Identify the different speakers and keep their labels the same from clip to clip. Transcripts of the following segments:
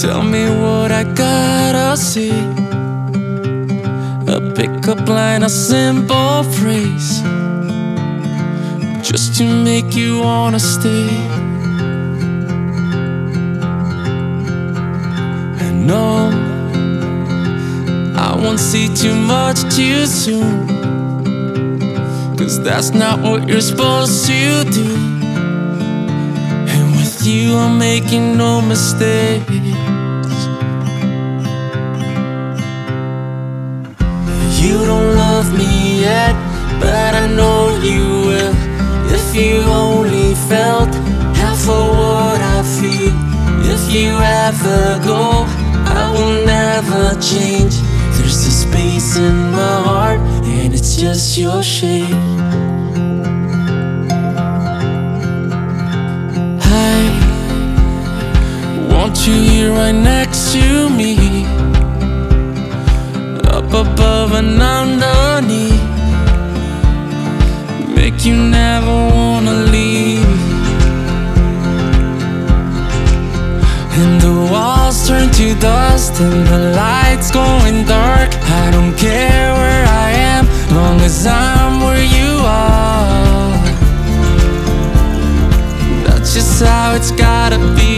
Speaker 1: Tell me what I gotta say. A pickup line, a simple phrase, just to make you wanna stay. And no, I won't say too much too soon, 'cause that's not what you're supposed to do. And with you I'm making no mistakes. You don't love me yet, but I know you will. If you only felt half of what I feel. If you ever go, I will never change. There's a space in my heart, and it's just your shape. I want you here right next to me, up above and underneath, make you never wanna leave. And the walls turn to dust and the lights going dark. I don't care where I am, long as I'm where you are. That's just how it's gotta be.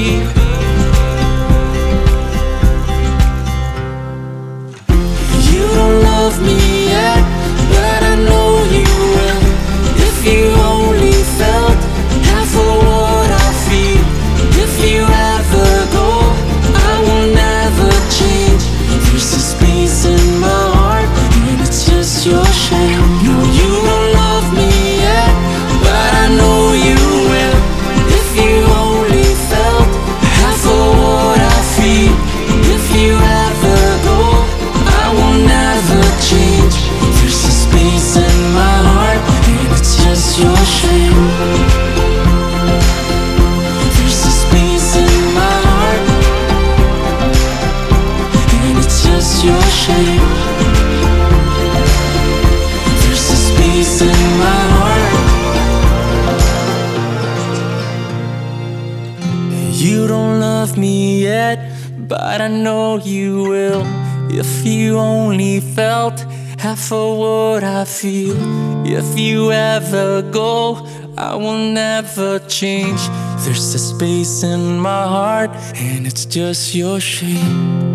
Speaker 1: You don't love me yet, but I know you will. If you only felt half of what I feel. If you ever go, I will never change. There's a space in my heart, and it's just your shame. No, you don't love me yet, but I know you will. If you only felt half of what I feel. If you ever go, I will never change. There's a space in my heart, and it's just your shame. There's a space in my heart, and it's just your shame. There's a space in my heart. You don't love me yet, but I know you will. If you only felt half of what I feel. If you ever go, I will never change. There's a space in my heart, and it's just your shame.